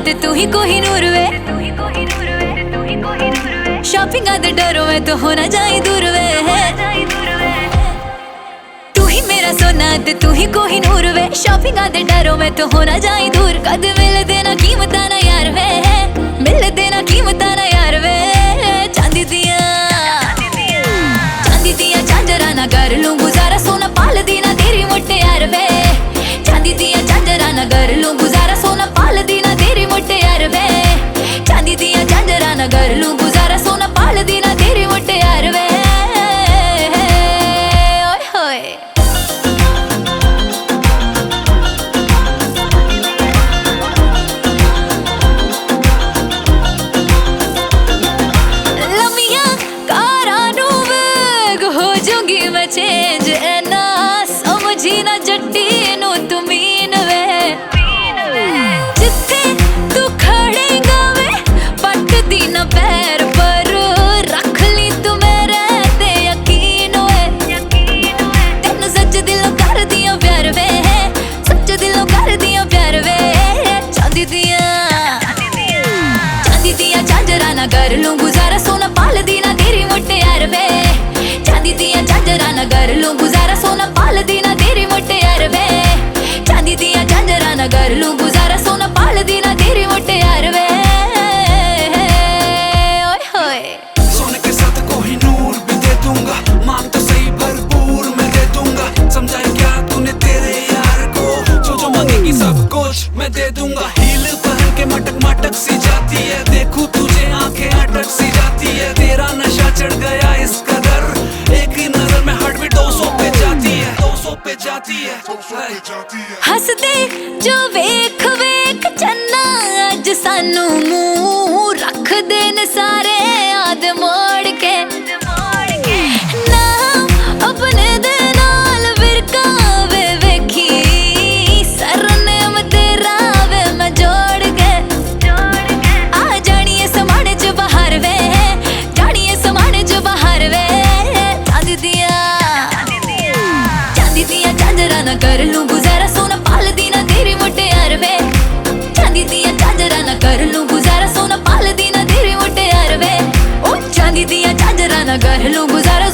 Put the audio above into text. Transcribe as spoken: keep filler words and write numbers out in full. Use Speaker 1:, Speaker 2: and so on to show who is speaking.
Speaker 1: ते तू ही कोहिनूर वे। शॉपिंग दे डरों में तो होना जाए दूर वे। तू ही मेरा सोना ते तू ही कोहिनूर वे। शॉपिंग दे डरों में तो होना जाए दूर। कद मिल देना कीमत ना यार वे, मिल देना कीमत ना यार वे। चांदी दिया चांदी दिया झांझरा ना कर लूं गुजारा, सोना पाल दी ना तेरी मोटे यार वे। चांदी दिया झांझरा ना कर लूं गुजारा, सोना पाल दी ना तेरी मोटे यार वे। चांदी दिया झांझरा ना कर लूं गुजारा, सोना पाल दी ना तेरी मोटे यार वे। ओए होए चेंज ना समझी ना जट्टी नु तू मीन वे। जिथे तू खड़ेगा वे पट दी ना पैर पर, रख ली तू मेरे ते यकीन वे। तेन सच दिलों कर दिया प्यार वे, सच दिलों कर दिया प्यार वे। चांदी दिया चांदी दिया झांझरा ना कर लूं गुजारा, सोना पाल दी ना तेरी मोटे यार वे। चांदी दिया झांझरा ना कर लूं गुजारा, सोना पाल दी ना तेरी मोटे यार वे। चांदी दिया झांझरा ना कर लूं गुजारा, सोना पाल दी ना तेरी मोटे यार वे। ओए होए
Speaker 2: सोने के साथ कोहिनूर भी दे दूंगा, मांग तो सही भरपूर मैं दे दूंगा। समझाए क्या तूने तेरे यार को, जो जो मांगेगी सब कुछ मैं दे दूंगा। हील पहन के मटक मटक सी जाती है, देखूं तुझे आंखें अटक सी जाती है। तेरा नशा चढ़ गया इस कदर, एक ही नजर में हार्ट बीट दो सौ पे जाती है, दो सौ पे जाती है।
Speaker 1: हंस दे जो वेख वेख चन्ना, अज सानू मुंह रख देन सारे याद मोड़ के। नाम अपने दे नाल विरकावे वेखी, सरनेम तेरा वे मैं जोड़ के। आ जानिए समाने च बाहर वे, जानिए समाने च बाहर वे। चांदी दिया चांदी दिया झांझरा ना कर लूं गुजारा, सोना पाल दी ना तेरी मोटे यार वे। चांदी दिया झांझरा ना कर लूं गुजारा, सोना पाल दी ना तेरी मोटे यार वे। ओ चांदी दिया झांझरा ना कर लूं गुजारा,